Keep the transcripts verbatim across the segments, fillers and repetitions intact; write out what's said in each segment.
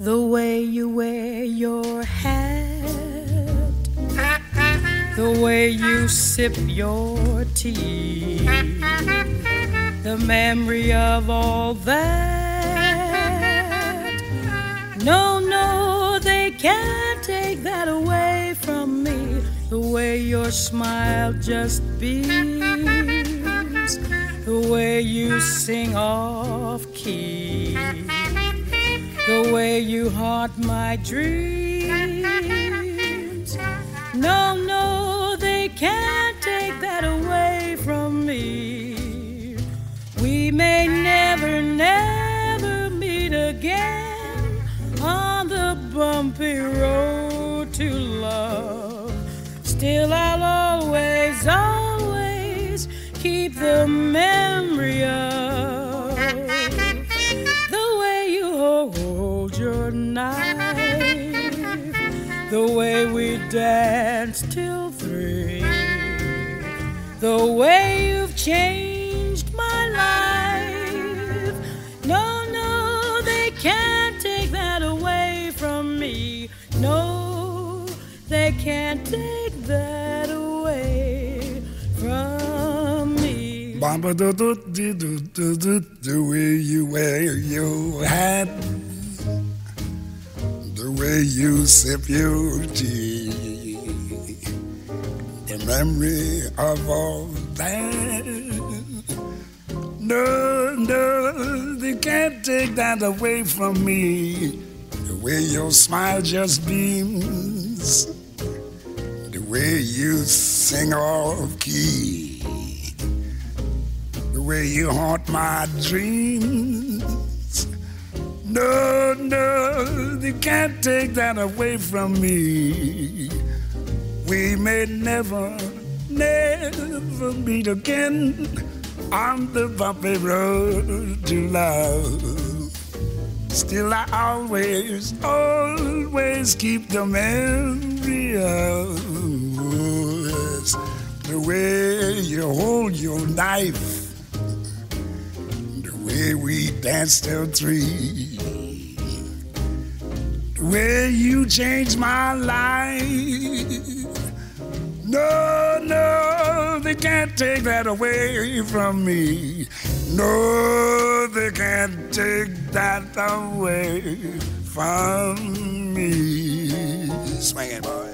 The way you wear your hat, the way you sip your tea, the memory of all that. No, no, they can't take that away from me. The way your smile just beams, the way you sing off key, the way you haunt my dreams. No, no, they can't take that away from me. We may never, never meet again on the bumpy road to love. Still I'll always, always keep the memory of the way you hold your knife, the way we danced till three, the way you've changed my life. No, no, they can't take that away from me. No, they can't take that away from me. Bamba do do do do do do, the way you wear your hat, the way you sip your tea, the memory of all that. No, no, they can't take that away from me. The way your smile just beams, the way you sing off key, the way you haunt my dreams. No, no, they can't take that away from me. We may never, never meet again on the bumpy road to love. Still I always, always keep the memory of the way you hold your knife, the way we danced till three, the way you changed my life. No, no, they can't take that away from me. No, they can't take that away from me. Swing it, boys.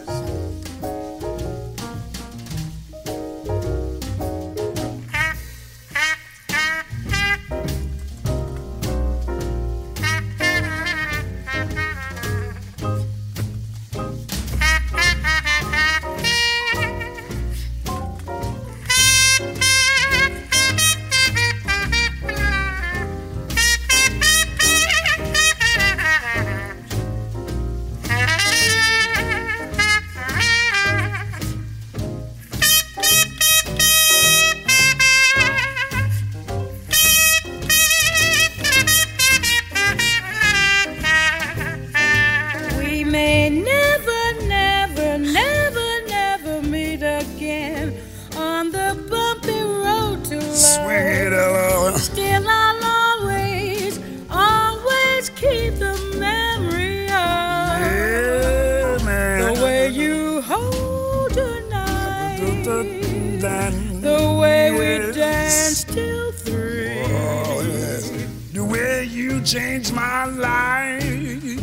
Still I'll always, always keep the memory of yeah, man. the way you hold your knife, the way yes. we danced till three, oh, yes. The way you changed my life.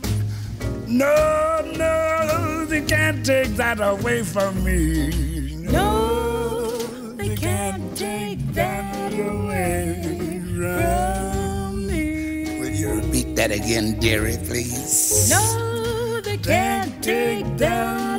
No, no, they can't take that away from me. No, they can't take that away from me. Will you repeat that again, dearie, please? No, they can't take that